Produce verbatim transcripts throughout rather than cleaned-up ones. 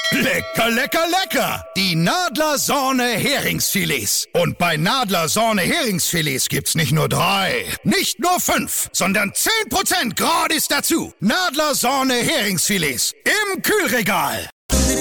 Lecker, lecker, lecker! Die Nadler-Sorne Heringsfilets. Und bei Nadler-Sorne Heringsfilets gibt's nicht nur drei, nicht nur fünf, sondern zehn Prozent gratis dazu. Nadler-Sorne Heringsfilets im Kühlregal.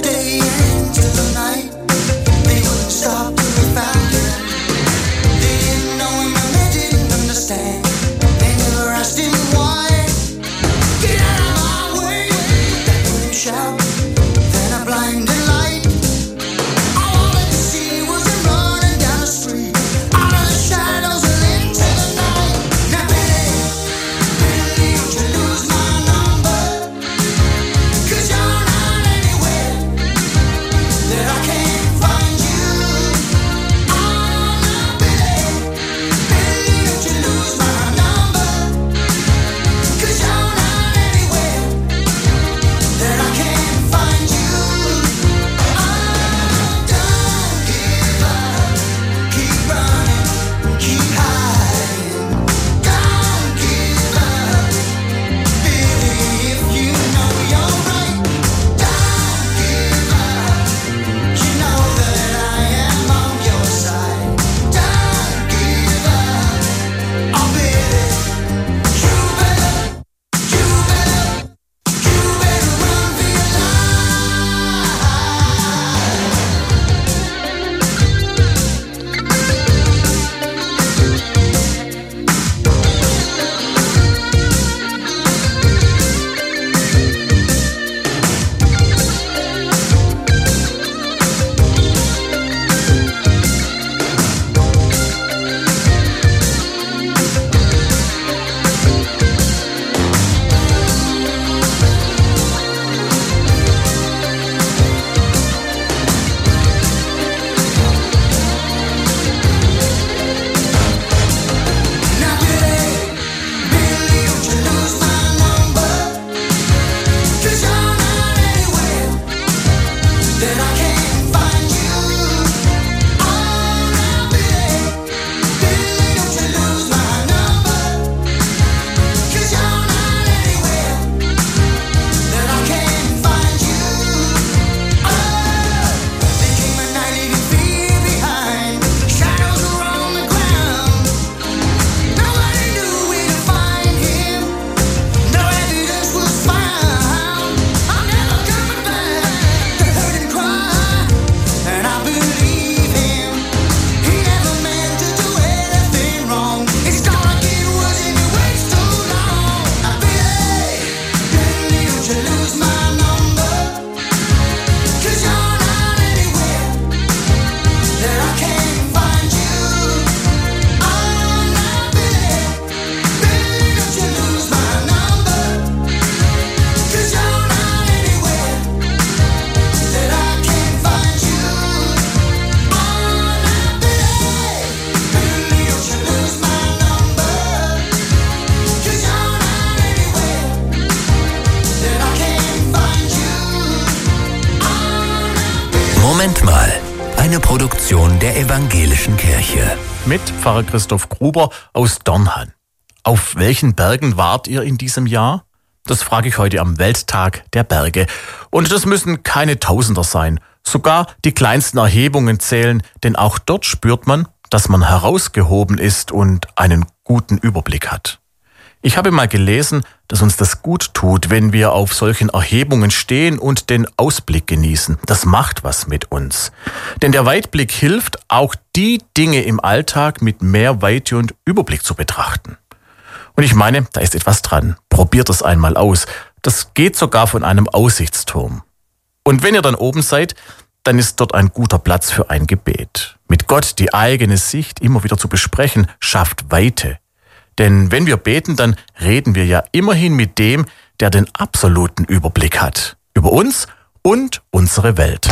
Moment mal, eine Produktion der Evangelischen Kirche. Mit Pfarrer Christoph Gruber aus Dornhan. Auf welchen Bergen wart ihr in diesem Jahr? Das frage ich heute am Welttag der Berge. Und das müssen keine Tausender sein. Sogar die kleinsten Erhebungen zählen, denn auch dort spürt man, dass man herausgehoben ist und einen guten Überblick hat. Ich habe mal gelesen, dass uns das gut tut, wenn wir auf solchen Erhebungen stehen und den Ausblick genießen. Das macht was mit uns. Denn der Weitblick hilft, auch die Dinge im Alltag mit mehr Weite und Überblick zu betrachten. Und ich meine, da ist etwas dran. Probiert es einmal aus. Das geht sogar von einem Aussichtsturm. Und wenn ihr dann oben seid, dann ist dort ein guter Platz für ein Gebet. Mit Gott die eigene Sicht immer wieder zu besprechen, schafft Weite. Denn wenn wir beten, dann reden wir ja immerhin mit dem, der den absoluten Überblick hat. Über uns und unsere Welt.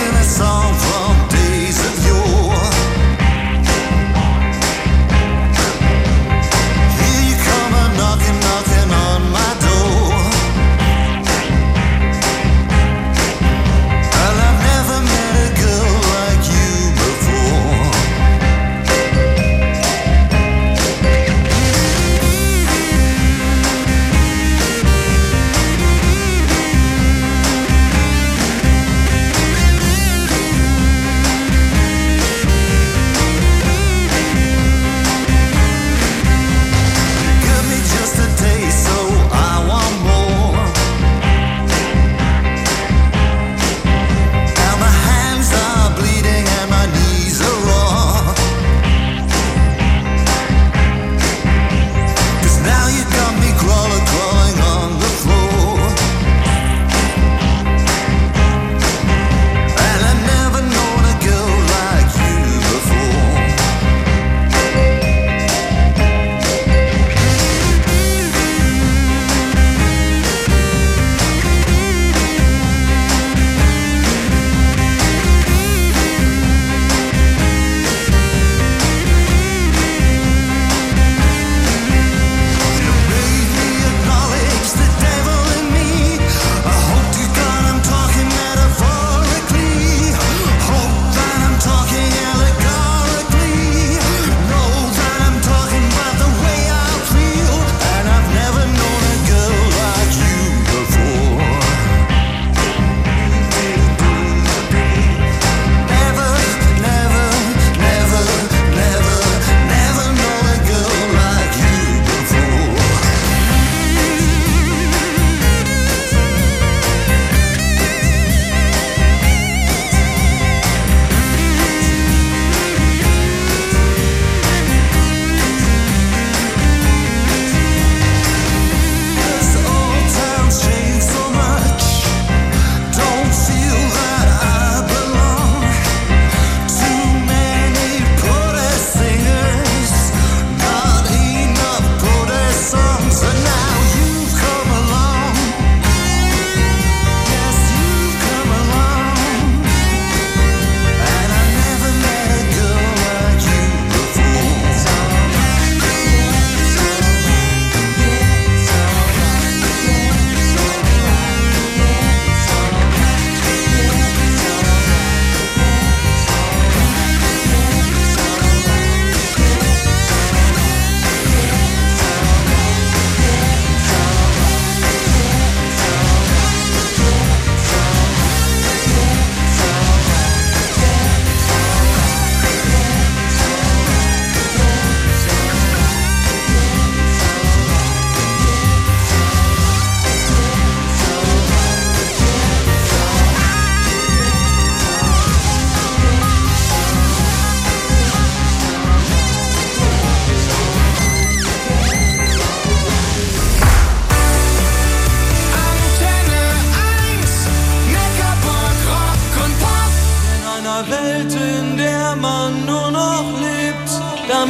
Song from days of yore.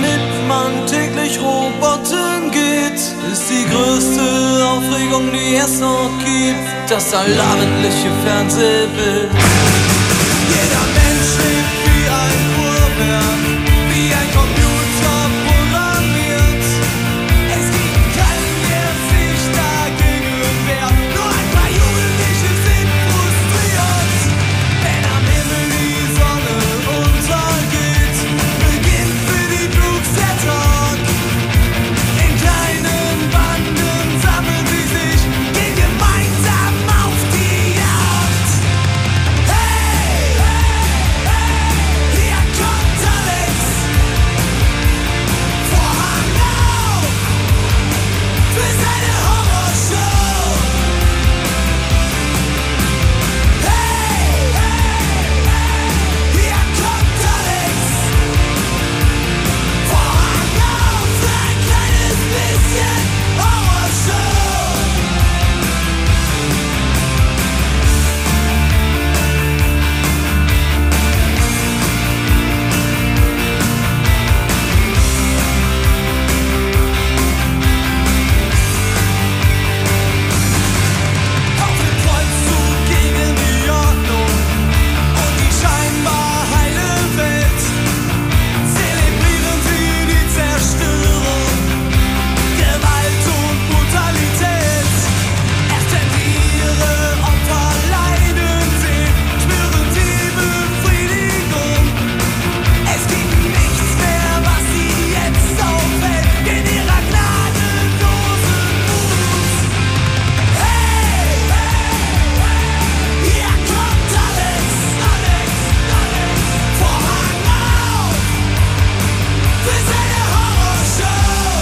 womit man täglich Robotern geht, ist die größte Aufregung, die es noch gibt, das allabendliche Fernsehbild. Jeder Mensch lebt wie ein Uhrwerk, wie ein Computer programmiert. Es gibt keinen, der sich dagegen wehrt, nur ein paar Jugendliche sind frustriert. Wenn am Himmel die Sonne untergeht, beginnt für die Brooks der Tag. In kleinen Banden sammeln sie sich, gehen gemeinsam auf die Jagd. Hey, hey, hey, hier kommt Alex. Vorhang auf für seine Horrorshow. Hey, hey, hey, hier kommt Alex. Vorhang auf für ein kleines bisschen Horrorshow. Auf dem Kreuzzug gegen die Ordnung und die scheinbar heile Welt zelebrieren sie die Zerstörung, Gewalt und Brutalität. Erst wenn sie ihre Opfer leiden sehen, spüren sie Befriedigung. Es gibt nichts mehr, was sie jetzt auffällt in ihrer gnadenlosen Wut. Hey, hey, hey, hier kommt Alex, Alex, Alex. Vorhang auf für seine Horrorshow.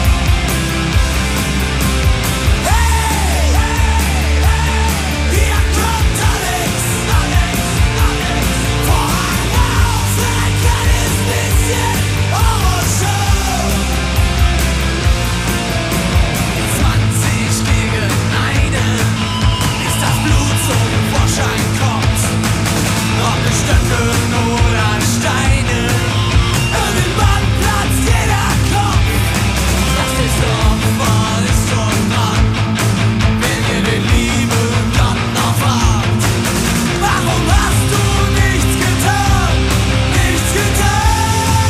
Hey, hey, hey, hier kommt Alex, Alex, Alex. Vorhang auf für ein kleines bisschen Horrorshow. zwanzig gegen einen, bis das Blut zum Vorschein kommt. Ob mit Stöcken oder Steinen, irgendwann platzt jeder Kopf. Das ist Opfer, ist schon dran, wenn ihr den lieben Gott noch fragt. Warum hast du nichts getan, nichts getan?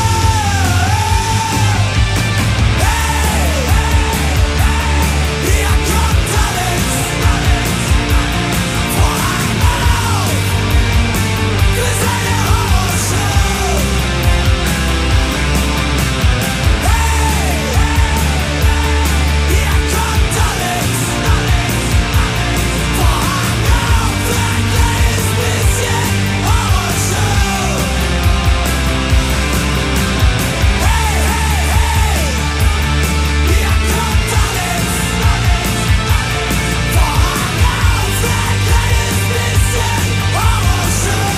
Hey, hey, hey, hier kommt Alex, Alex, Alex. Vorhang auf für seine Horrorshow. Hey, hey, hier kommt Alex, Alex, Alex. Vorhang auf für ein kleines bisschen Horrorshow. Hey, hey, hey, hier kommt Alex, Alex, Alex. Vorhang auf für ein kleines bisschen Horrorshow.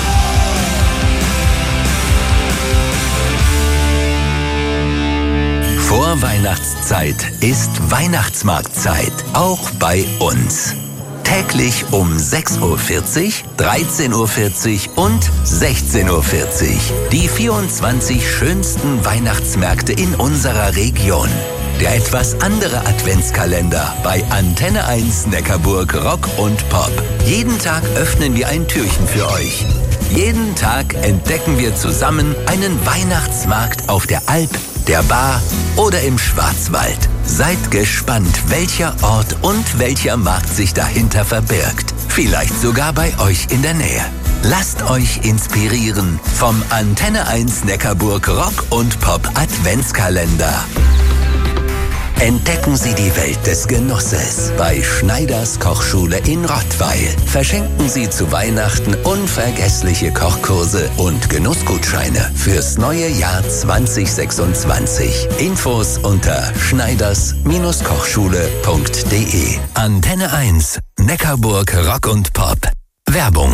Vorweihnachtszeit ist Weihnachtsmarktzeit, auch bei uns. Täglich um sechs Uhr vierzig, dreizehn Uhr vierzig und sechzehn Uhr vierzig. Die vierundzwanzig schönsten Weihnachtsmärkte in unserer Region. Der etwas andere Adventskalender bei Antenne eins Neckarburg Rock und Pop. Jeden Tag öffnen wir ein Türchen für euch. Jeden Tag entdecken wir zusammen einen Weihnachtsmarkt auf der Alp, der Bar oder im Schwarzwald. Seid gespannt, welcher Ort und welcher Markt sich dahinter verbirgt. Vielleicht sogar bei euch in der Nähe. Lasst euch inspirieren vom Antenne eins Neckarburg Rock und Pop Adventskalender. Entdecken Sie die Welt des Genusses bei Schneiders Kochschule in Rottweil. Verschenken Sie zu Weihnachten unvergessliche Kochkurse und Genussgutscheine fürs neue Jahr zwanzig sechsundzwanzig. Infos unter schneiders Kochschule punkt de. Antenne eins, Neckarburg Rock und Pop. Werbung.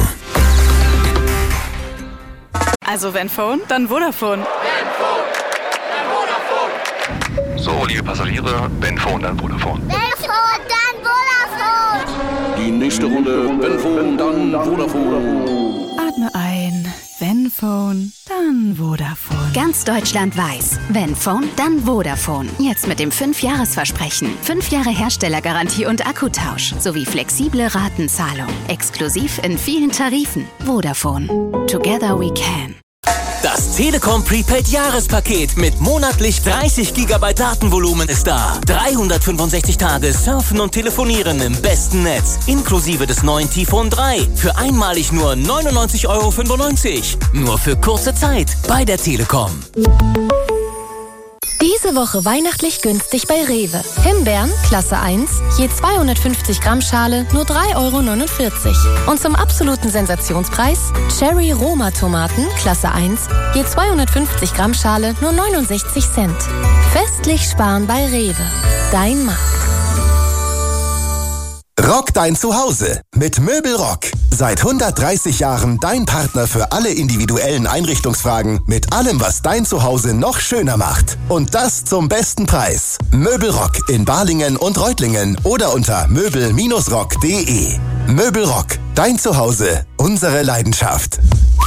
Also wenn Phone, dann Vodafone. So, liebe Passagiere, wenn Phone, dann Vodafone. Wenn Phone, dann Vodafone. Die nächste Runde, wenn Phone, dann Vodafone. Atme ein, wenn Phone, dann Vodafone. Ganz Deutschland weiß, wenn Phone, dann Vodafone. Jetzt mit dem fünf Jahres Versprechen. fünf Jahre Herstellergarantie und Akkutausch. Sowie flexible Ratenzahlung. Exklusiv in vielen Tarifen. Vodafone. Together we can. Das Telekom Prepaid Jahrespaket mit monatlich dreißig Gigabyte Datenvolumen ist da. dreihundertfünfundsechzig Tage surfen und telefonieren im besten Netz. Inklusive des neuen T-Phone drei. Für einmalig nur neunundneunzig Euro fünfundneunzig. Nur für kurze Zeit bei der Telekom. Diese Woche weihnachtlich günstig bei Rewe. Himbeeren, Klasse eins, je zweihundertfünfzig Gramm Schale, nur drei Euro neunundvierzig. Und zum absoluten Sensationspreis Cherry Roma Tomaten, Klasse eins, je zweihundertfünfzig Gramm Schale, nur neunundsechzig Cent. Festlich sparen bei Rewe. Dein Markt. Rock dein Zuhause mit Möbelrock. Seit hundertdreißig Jahren dein Partner für alle individuellen Einrichtungsfragen mit allem, was dein Zuhause noch schöner macht. Und das zum besten Preis. Möbelrock in Balingen und Reutlingen oder unter möbel rock punkt de. Möbelrock, dein Zuhause, unsere Leidenschaft.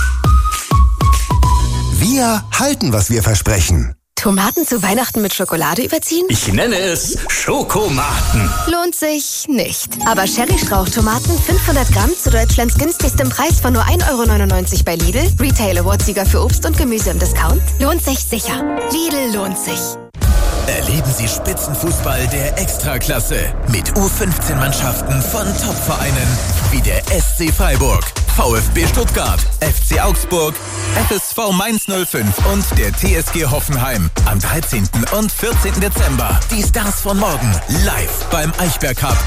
Wir halten, was wir versprechen. Tomaten zu Weihnachten mit Schokolade überziehen? Ich nenne es Schokomaten. Lohnt sich nicht. Aber Sherry-Strauchtomaten fünfhundert Gramm zu Deutschlands günstigstem Preis von nur ein Euro neunundneunzig bei Lidl, Retail Award-Sieger für Obst und Gemüse im Discount, lohnt sich sicher. Lidl lohnt sich. Erleben Sie Spitzenfußball der Extraklasse mit U fünfzehn Mannschaften von Top-Vereinen wie der S C Freiburg, VfB Stuttgart, F C Augsburg, F S V Mainz null fünf und der T S G Hoffenheim. Am dreizehnten und vierzehnten Dezember die Stars von morgen live beim Eichberg Cup